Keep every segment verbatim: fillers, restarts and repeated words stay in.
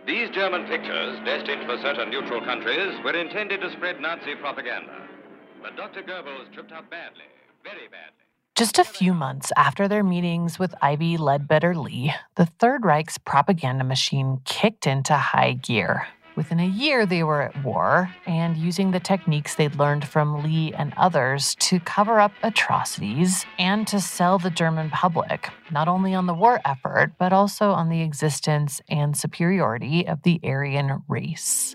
These German pictures, destined for certain neutral countries, were intended to spread Nazi propaganda. But Doctor Goebbels tripped up badly, very badly. Just a few months after their meetings with Ivy Ledbetter-Lee, the Third Reich's propaganda machine kicked into high gear. Within a year, they were at war and using the techniques they'd learned from Lee and others to cover up atrocities and to sell the German public, not only on the war effort, but also on the existence and superiority of the Aryan race.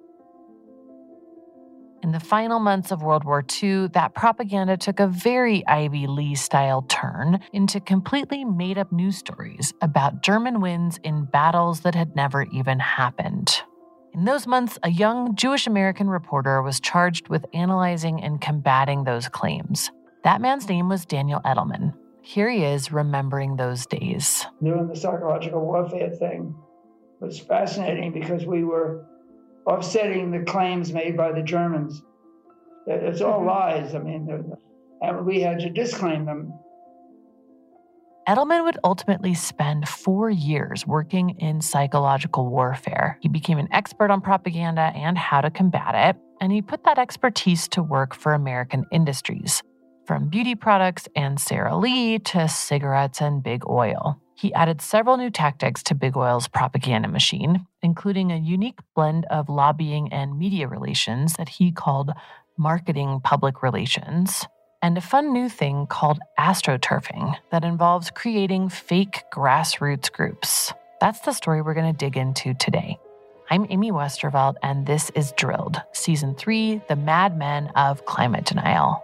In the final months of World War Two, that propaganda took a very Ivy Lee-style turn into completely made-up news stories about German wins in battles that had never even happened. In those months, a young Jewish-American reporter was charged with analyzing and combating those claims. That man's name was Daniel Edelman. Here he is remembering those days. Doing the psychological warfare thing was fascinating because we were offsetting the claims made by the Germans. It's all lies. I mean, and we had to disclaim them. Edelman would ultimately spend four years working in psychological warfare. He became an expert on propaganda and how to combat it, and he put that expertise to work for American industries, from beauty products and Sara Lee to cigarettes and big oil. He added several new tactics to Big Oil's propaganda machine, including a unique blend of lobbying and media relations that he called marketing public relations, and a fun new thing called astroturfing that involves creating fake grassroots groups. That's the story we're going to dig into today. I'm Amy Westervelt, and this is Drilled, Season three, The Mad Men of Climate Denial.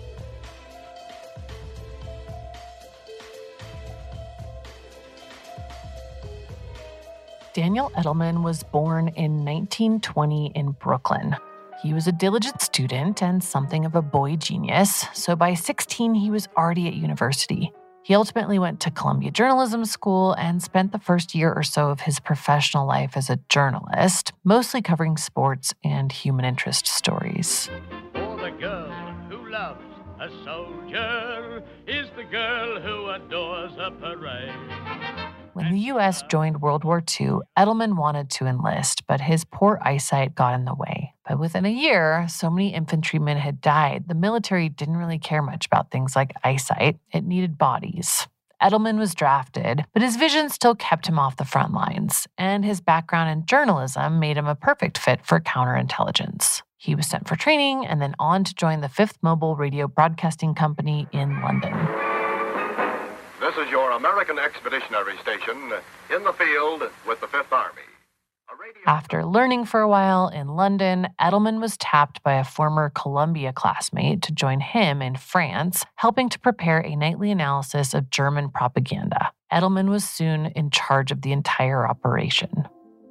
Daniel Edelman was born in nineteen twenty in Brooklyn. He was a diligent student and something of a boy genius, so by sixteen, he was already at university. He ultimately went to Columbia Journalism School and spent the first year or so of his professional life as a journalist, mostly covering sports and human interest stories. For the girl who loves a soldier is the girl who adores a parade. When the U S joined World War Two, Edelman wanted to enlist, but his poor eyesight got in the way. But within a year, so many infantrymen had died, the military didn't really care much about things like eyesight. It needed bodies. Edelman was drafted, but his vision still kept him off the front lines, and his background in journalism made him a perfect fit for counterintelligence. He was sent for training and then on to join the fifth Mobile Radio Broadcasting Company in London. This is your American Expeditionary Station in the field with the Fifth Army. Radio... After learning for a while in London, Edelman was tapped by a former Columbia classmate to join him in France, helping to prepare a nightly analysis of German propaganda. Edelman was soon in charge of the entire operation.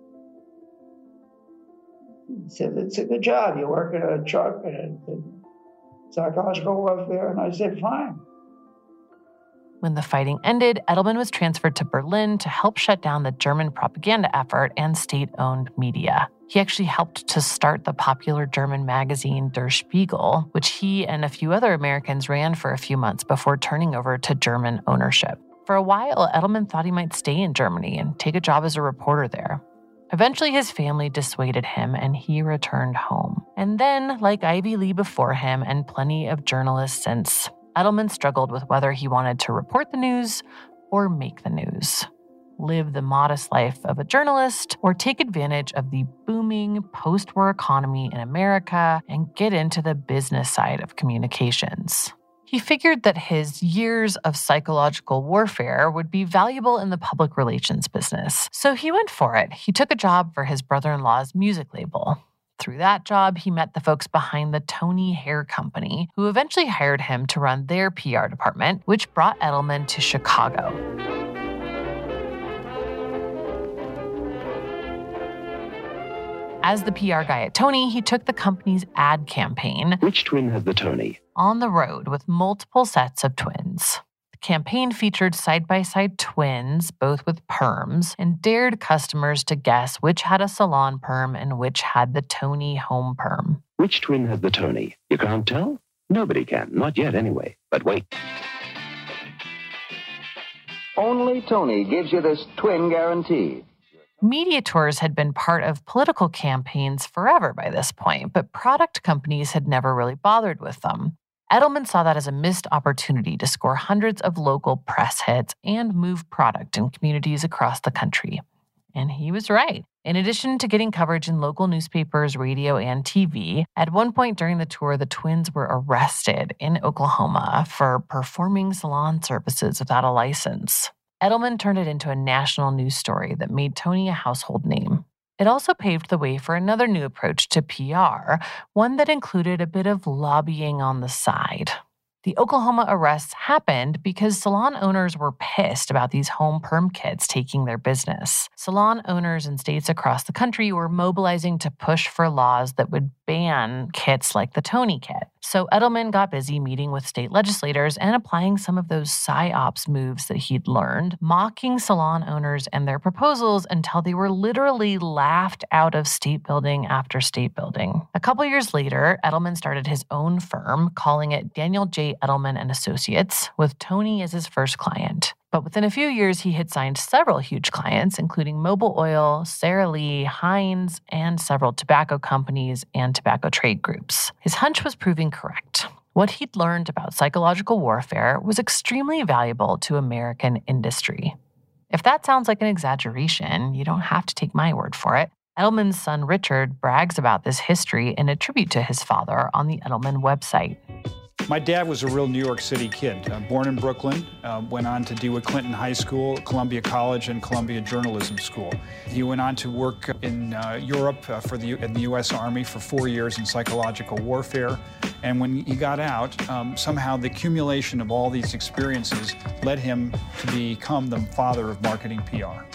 He said, it's a good job. You work at a truck and psychological warfare. And I said, fine. When the fighting ended, Edelman was transferred to Berlin to help shut down the German propaganda effort and state-owned media. He actually helped to start the popular German magazine Der Spiegel, which he and a few other Americans ran for a few months before turning over to German ownership. For a while, Edelman thought he might stay in Germany and take a job as a reporter there. Eventually, his family dissuaded him, and he returned home. And then, like Ivy Lee before him and plenty of journalists since, Edelman struggled with whether he wanted to report the news or make the news, live the modest life of a journalist, or take advantage of the booming post-war economy in America and get into the business side of communications. He figured that his years of psychological warfare would be valuable in the public relations business, so he went for it. He took a job for his brother-in-law's music label. Through that job, he met the folks behind the Tony Hair Company, who eventually hired him to run their P R department, which brought Edelman to Chicago. As the P R guy at Tony, he took the company's ad campaign, Which twin has the Tony? On the road with multiple sets of twins. Campaign featured side-by-side twins, both with perms, and dared customers to guess which had a salon perm and which had the Tony home perm. Which twin has the Tony? You can't tell? Nobody can. Not yet, anyway. But wait. Only Tony gives you this twin guarantee. Media tours had been part of political campaigns forever by this point, but product companies had never really bothered with them. Edelman saw that as a missed opportunity to score hundreds of local press hits and move product in communities across the country. And he was right. In addition to getting coverage in local newspapers, radio, and T V, at one point during the tour, the twins were arrested in Oklahoma for performing salon services without a license. Edelman turned it into a national news story that made Tony a household name. It also paved the way for another new approach to P R, one that included a bit of lobbying on the side. The Oklahoma arrests happened because salon owners were pissed about these home perm kits taking their business. Salon owners in states across the country were mobilizing to push for laws that would ban kits like the Tony kit. So Edelman got busy meeting with state legislators and applying some of those psyops moves that he'd learned, mocking salon owners and their proposals until they were literally laughed out of state building after state building. A couple years later, Edelman started his own firm, calling it Daniel J. Edelman and Associates, with Tony as his first client. But within a few years, he had signed several huge clients, including Mobil Oil, Sara Lee, Heinz, and several tobacco companies and tobacco trade groups. His hunch was proving correct. What he'd learned about psychological warfare was extremely valuable to American industry. If that sounds like an exaggeration, you don't have to take my word for it. Edelman's son Richard brags about this history in a tribute to his father on the Edelman website. My dad was a real New York City kid, uh, born in Brooklyn, uh, went on to DeWitt Clinton High School, Columbia College, and Columbia Journalism School. He went on to work in uh, Europe uh, for the in the U S Army for four years in psychological warfare. And when he got out, um, somehow the accumulation of all these experiences led him to become the father of marketing P R.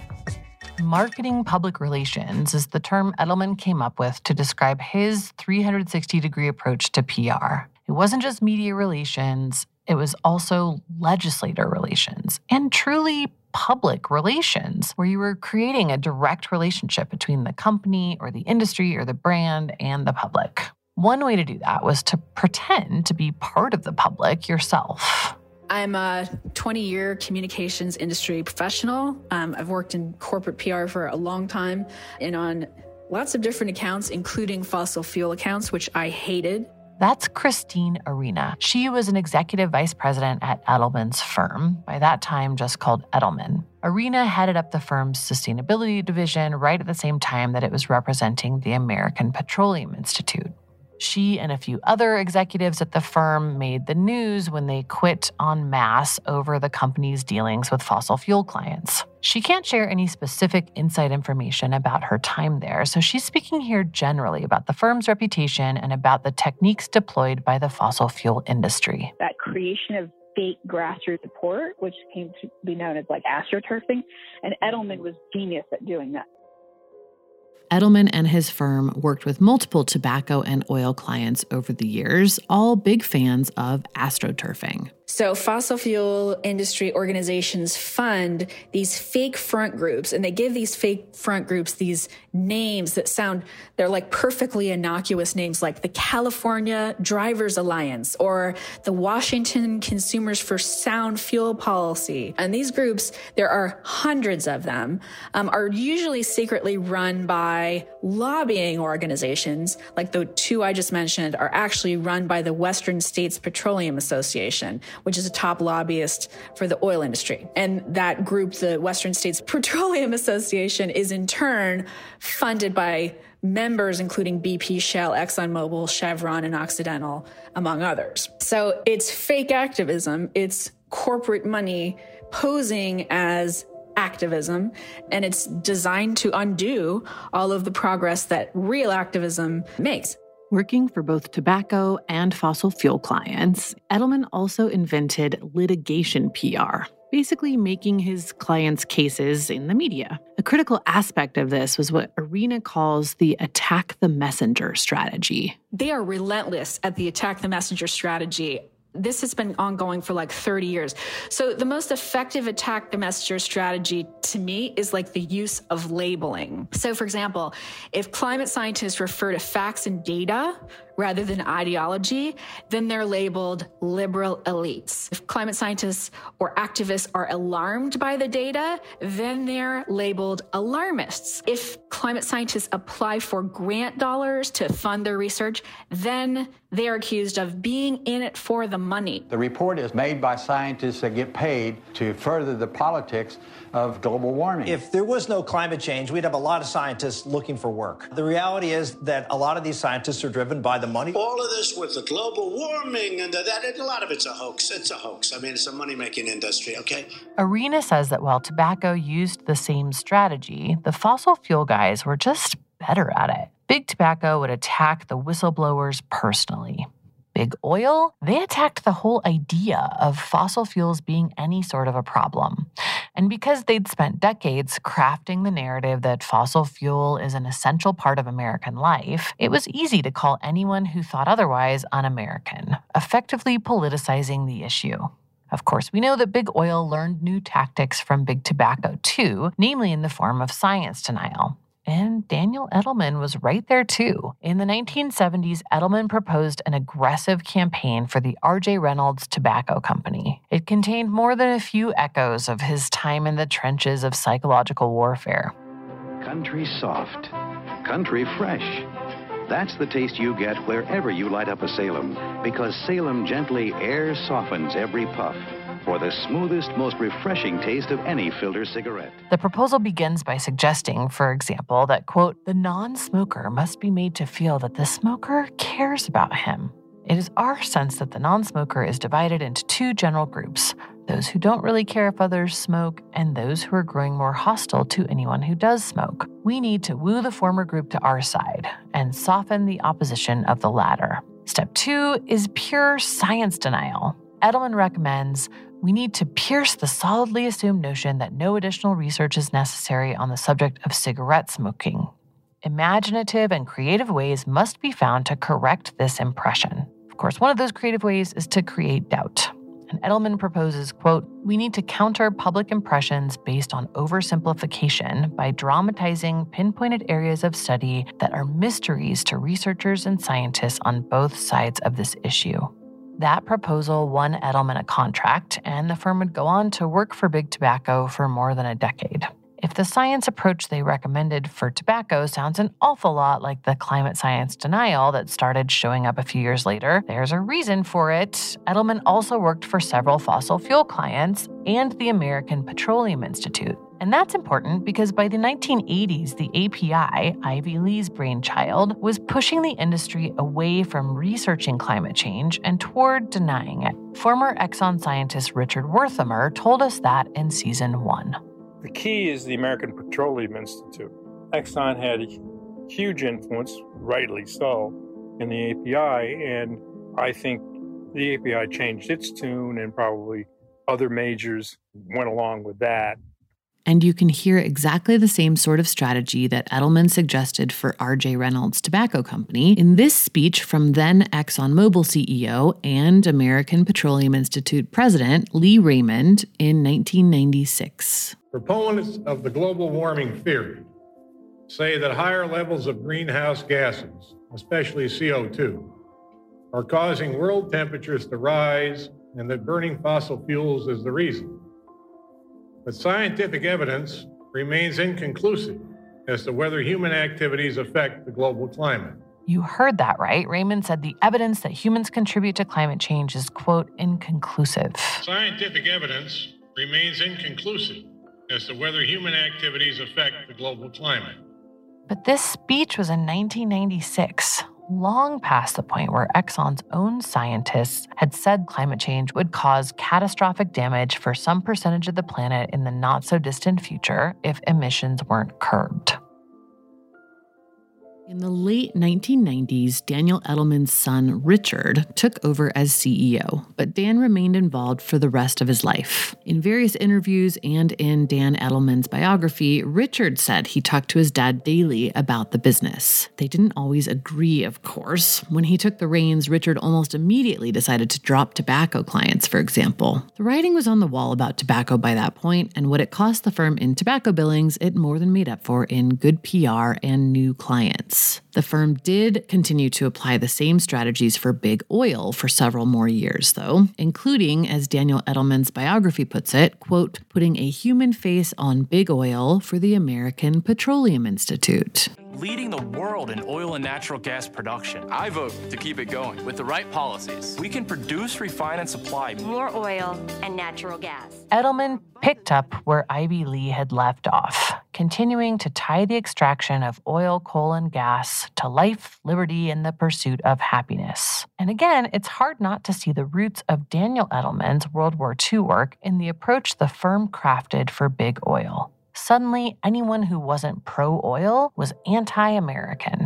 Marketing public relations is the term Edelman came up with to describe his three hundred sixty degree approach to P R. It wasn't just media relations, it was also legislator relations and truly public relations, where you were creating a direct relationship between the company or the industry or the brand and the public. One way to do that was to pretend to be part of the public yourself. I'm a twenty-year communications industry professional. Um, I've worked in corporate P R for a long time and on lots of different accounts, including fossil fuel accounts, which I hated. That's Christine Arena. She was an executive vice president at Edelman's firm, by that time just called Edelman. Arena headed up the firm's sustainability division right at the same time that it was representing the American Petroleum Institute. She and a few other executives at the firm made the news when they quit en masse over the company's dealings with fossil fuel clients. She can't share any specific inside information about her time there, so she's speaking here generally about the firm's reputation and about the techniques deployed by the fossil fuel industry. That creation of fake grassroots support, which came to be known as like astroturfing, and Edelman was genius at doing that. Edelman and his firm worked with multiple tobacco and oil clients over the years, all big fans of astroturfing. So fossil fuel industry organizations fund these fake front groups, and they give these fake front groups these names that sound, they're like perfectly innocuous names like the California Drivers Alliance or the Washington Consumers for Sound Fuel Policy. And these groups, there are hundreds of them, um, are usually secretly run by lobbying organizations, like the two I just mentioned are actually run by the Western States Petroleum Association, which is a top lobbyist for the oil industry. And that group, the Western States Petroleum Association, is in turn funded by members including B P, Shell, ExxonMobil, Chevron, and Occidental, among others. So it's fake activism. It's corporate money posing as activism, and it's designed to undo all of the progress that real activism makes. Working for both tobacco and fossil fuel clients, Edelman also invented litigation P R, basically making his clients' cases in the media. A critical aspect of this was what Arena calls the attack the messenger strategy. They are relentless at the attack the messenger strategy. This has been ongoing for like thirty years. So the most effective attack messenger strategy to me is like the use of labeling. So for example, if climate scientists refer to facts and data rather than ideology, then they're labeled liberal elites. If climate scientists or activists are alarmed by the data, then they're labeled alarmists. If climate scientists apply for grant dollars to fund their research, then they are accused of being in it for the money. The report is made by scientists that get paid to further the politics of global warming. If there was no climate change, we'd have a lot of scientists looking for work. The reality is that a lot of these scientists are driven by the money. All of this with the global warming and that, a lot of it's a hoax. It's a hoax. I mean, it's a money-making industry, okay? Arena says that while tobacco used the same strategy, the fossil fuel guys were just better at it. Big Tobacco would attack the whistleblowers personally. Big Oil, they attacked the whole idea of fossil fuels being any sort of a problem. And because they'd spent decades crafting the narrative that fossil fuel is an essential part of American life, it was easy to call anyone who thought otherwise un-American, effectively politicizing the issue. Of course, we know that Big Oil learned new tactics from Big Tobacco too, namely in the form of science denial. And Daniel Edelman was right there too. In the nineteen seventies, Edelman proposed an aggressive campaign for the R J Reynolds Tobacco Company. It contained more than a few echoes of his time in the trenches of psychological warfare. Country soft, country fresh. That's the taste you get wherever you light up a Salem, because Salem gently air softens every puff for the smoothest, most refreshing taste of any filter cigarette. The proposal begins by suggesting, for example, that, quote, the non-smoker must be made to feel that the smoker cares about him. It is our sense that the non-smoker is divided into two general groups, those who don't really care if others smoke and those who are growing more hostile to anyone who does smoke. We need to woo the former group to our side and soften the opposition of the latter. Step two is pure science denial. Edelman recommends we need to pierce the solidly assumed notion that no additional research is necessary on the subject of cigarette smoking. Imaginative and creative ways must be found to correct this impression. Of course, one of those creative ways is to create doubt. And Edelman proposes, quote, we need to counter public impressions based on oversimplification by dramatizing pinpointed areas of study that are mysteries to researchers and scientists on both sides of this issue. That proposal won Edelman a contract, and the firm would go on to work for Big Tobacco for more than a decade. If the science approach they recommended for tobacco sounds an awful lot like the climate science denial that started showing up a few years later, there's a reason for it. Edelman also worked for several fossil fuel clients and the American Petroleum Institute. And that's important because by the nineteen eighties, the A P I, Ivy Lee's brainchild, was pushing the industry away from researching climate change and toward denying it. Former Exxon scientist Richard Wertheimer told us that in season one. The key is the American Petroleum Institute. Exxon had a huge influence, rightly so, in the A P I, and I think the A P I changed its tune, and probably other majors went along with that. And you can hear exactly the same sort of strategy that Edelman suggested for R J Reynolds Tobacco Company in this speech from then ExxonMobil C E O and American Petroleum Institute President Lee Raymond in nineteen ninety-six. Proponents of the global warming theory say that higher levels of greenhouse gases, especially C O two, are causing world temperatures to rise and that burning fossil fuels is the reason. But scientific evidence remains inconclusive as to whether human activities affect the global climate. You heard that right. Raymond said the evidence that humans contribute to climate change is, quote, inconclusive. Scientific evidence remains inconclusive as to whether human activities affect the global climate. But this speech was in nineteen ninety-six, long past the point where Exxon's own scientists had said climate change would cause catastrophic damage for some percentage of the planet in the not-so-distant future if emissions weren't curbed. In the late nineteen nineties, Daniel Edelman's son, Richard, took over as C E O, but Dan remained involved for the rest of his life. In various interviews and in Dan Edelman's biography, Richard said he talked to his dad daily about the business. They didn't always agree, of course. When he took the reins, Richard almost immediately decided to drop tobacco clients, for example. The writing was on the wall about tobacco by that point, and what it cost the firm in tobacco billings, it more than made up for in good P R and new clients. The firm did continue to apply the same strategies for big oil for several more years, though, including, as Daniel Edelman's biography puts it, quote, putting a human face on big oil for the American Petroleum Institute. Leading the world in oil and natural gas production. I vote to keep it going. With the right policies, we can produce, refine, and supply more oil and natural gas. Edelman picked up where Ivy Lee had left off, continuing to tie the extraction of oil, coal, and gas to life, liberty, and the pursuit of happiness. And again, it's hard not to see the roots of Daniel Edelman's World War Two work in the approach the firm crafted for big oil. Suddenly, anyone who wasn't pro-oil was anti-American.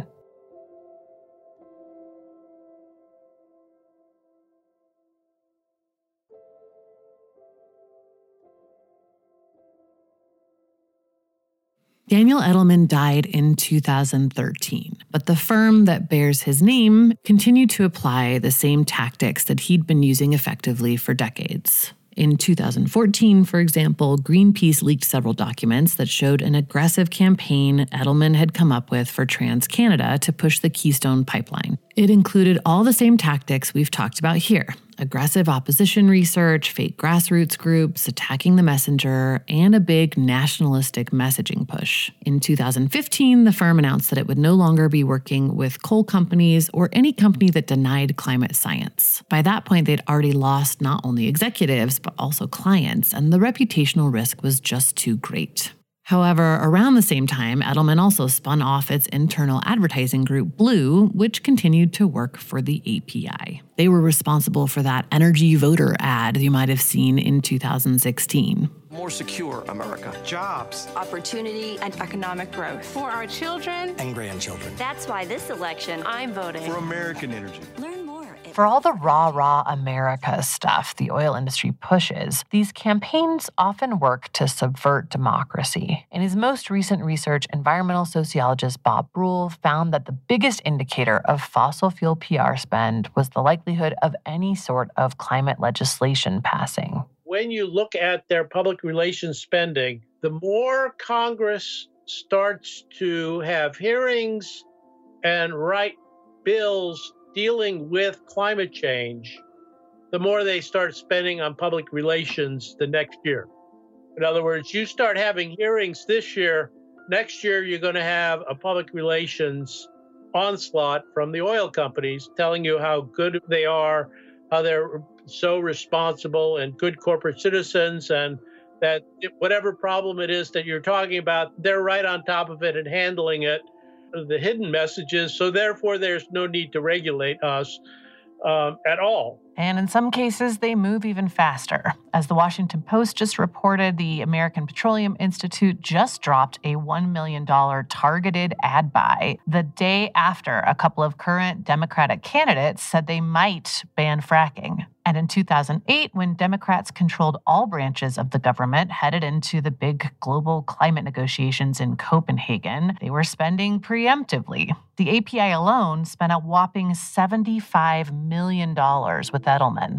Daniel Edelman died in two thousand thirteen, but the firm that bears his name continued to apply the same tactics that he'd been using effectively for decades. In two thousand fourteen, for example, Greenpeace leaked several documents that showed an aggressive campaign Edelman had come up with for TransCanada to push the Keystone Pipeline. It included all the same tactics we've talked about here: aggressive opposition research, fake grassroots groups, attacking the messenger, and a big nationalistic messaging push. In two thousand fifteen, the firm announced that it would no longer be working with coal companies or any company that denied climate science. By that point, they'd already lost not only executives, but also clients, and the reputational risk was just too great. However, around the same time, Edelman also spun off its internal advertising group, Blue, which continued to work for the A P I. They were responsible for that energy voter ad you might have seen in two thousand sixteen. More secure America. Jobs. Opportunity and economic growth. For our children and grandchildren. That's why this election, I'm voting for American energy. Learn more. For all the rah, rah America stuff the oil industry pushes, these campaigns often work to subvert democracy. In his most recent research, environmental sociologist Bob Brule found that the biggest indicator of fossil fuel P R spend was the likelihood of any sort of climate legislation passing. When you look at their public relations spending, the more Congress starts to have hearings and write bills dealing with climate change, the more they start spending on public relations the next year. In other words, you start having hearings this year, next year you're going to have a public relations onslaught from the oil companies telling you how good they are, how they're so responsible and good corporate citizens, and that whatever problem it is that you're talking about, they're right on top of it and handling it. The hidden messages, so therefore there's no need to regulate us um, at all. And in some cases, they move even faster. As the Washington Post just reported, the American Petroleum Institute just dropped a one million dollars targeted ad buy the day after a couple of current Democratic candidates said they might ban fracking. And in two thousand eight, when Democrats controlled all branches of the government headed into the big global climate negotiations in Copenhagen, they were spending preemptively. The A P I alone spent a whopping seventy-five million dollars with Edelman.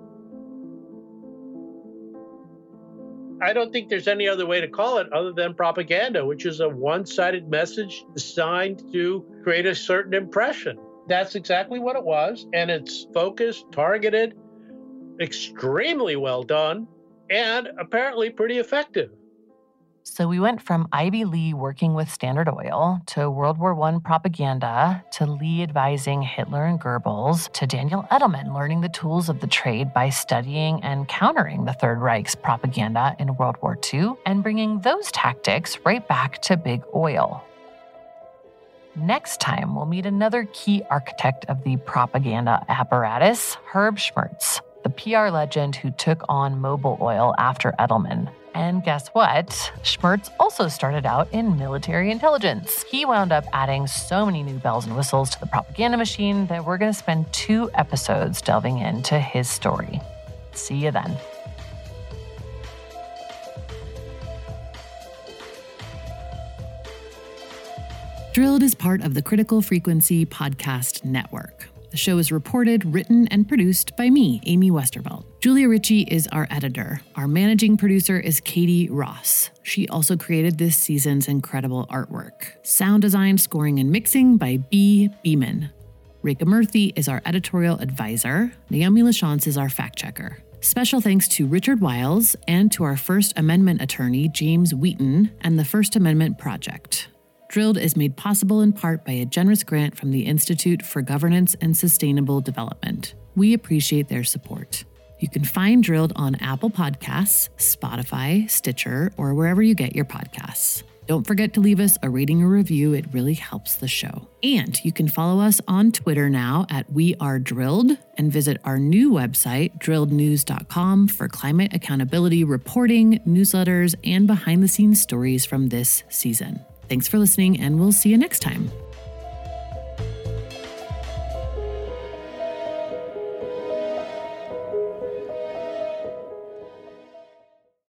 I don't think there's any other way to call it other than propaganda, which is a one-sided message designed to create a certain impression. That's exactly what it was, and it's focused, targeted, extremely well done, and apparently pretty effective. So we went from Ivy Lee working with Standard Oil to World War One propaganda to Lee advising Hitler and Goebbels to Daniel Edelman learning the tools of the trade by studying and countering the Third Reich's propaganda in World War Two and bringing those tactics right back to big oil. Next time, we'll meet another key architect of the propaganda apparatus, Herb Schmertz, the P R legend who took on Mobil Oil after Edelman. And guess what? Schmertz also started out in military intelligence. He wound up adding so many new bells and whistles to the propaganda machine that we're going to spend two episodes delving into his story. See you then. Drilled is part of the Critical Frequency Podcast Network. The show is reported, written, and produced by me, Amy Westervelt. Julia Ritchie is our editor. Our managing producer is Katie Ross. She also created this season's incredible artwork. Sound design, scoring, and mixing by B. Beeman. Rekha Murthy is our editorial advisor. Naomi Lachance is our fact checker. Special thanks to Richard Wiles and to our First Amendment attorney, James Wheaton, and the First Amendment Project. Drilled is made possible in part by a generous grant from the Institute for Governance and Sustainable Development. We appreciate their support. You can find Drilled on Apple Podcasts, Spotify, Stitcher, or wherever you get your podcasts. Don't forget to leave us a rating or review. It really helps the show. And you can follow us on Twitter now at We Are Drilled and visit our new website, drilred news dot com, for climate accountability reporting, newsletters, and behind-the-scenes stories from this season. Thanks for listening, and we'll see you next time.